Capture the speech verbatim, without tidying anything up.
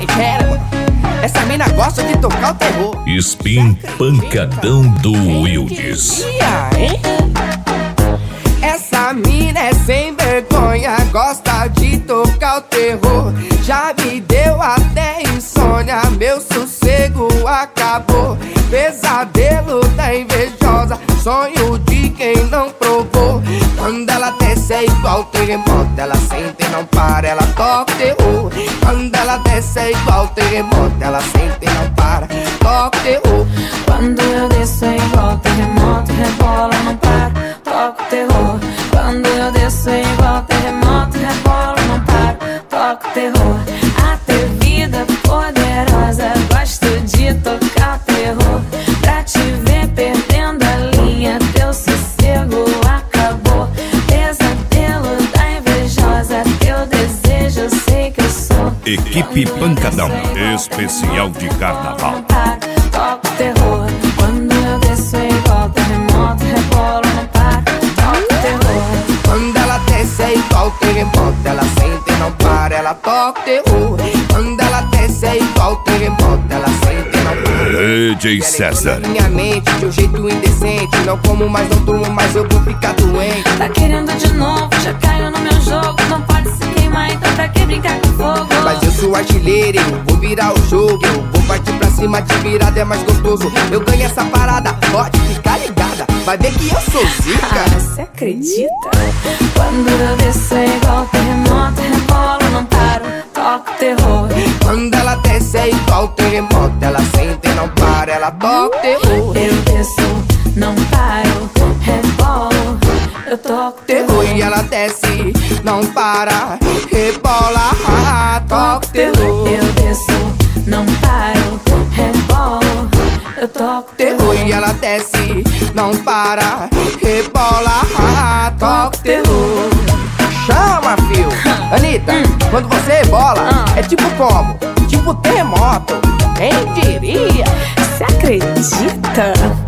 Ai, era. Essa mina gosta de tocar o terror. Spin pancadão do Wildes. Hein? Essa mina é sem vergonha, gosta de tocar o terror. Já me deu até insônia, meu sossego acabou. Pesadelo da invejosa, sonho de quem não provou. Quando ela desce é igual terremoto, ela sente e não para, ela toca o terror. Quando ela desce é igual terremoto, ela sente e não para, toca o terror. Quando eu desço é igual terremoto, rebola, não para, toca o terror. Quando eu desço é igual terremoto, rebola, não para, toca o terror. Atrevida, poderosa, gosto de tocar o terror. Pra te ver perdendo a linha, teu sossego acabou. Pesadelo da invejosa, teu desejo eu sei que eu sou. Equipe Pancadão, especial de carnaval. Não para, toca o terror. Quando eu desço é igual terremoto, rebola, não para, toca o terror. Quando ela desce é igual terremoto, ela sente e não para, ela toca o terror. Quando ela desce é igual terremoto, ela sente e não para. D J César. Na minha mente de um jeito indecente, não como mais, não durmo mais, eu vou ficar doente. Tá querendo de novo, já caiu no meu jogo. Não pode se queimar, então pra que brincar com fogo? Mas eu sou artilheiro, eu vou virar o jogo. Eu vou partir pra cima, de virada é mais gostoso. Eu ganho essa parada, pode ficar ligada, vai ver que eu sou zica. Ah, você acredita? Quando eu desço é igual terremoto, rebola, não paro, toca o terror. Quando ela desce é igual terremoto, ela sente e não para, ela toca o terror. Eu desço, não paro, rebolo, eu toco o Terror terror. e ela desce, não para, rebola, ah, toca o terror. Eu desço, não paro, rebolo, eu toco o Terror terror. e ela desce, não para, rebola, ah, toca o terror. Chama, fio. Anitta, quando você rebola, é tipo como? Tipo terremoto, quem diria? Você acredita?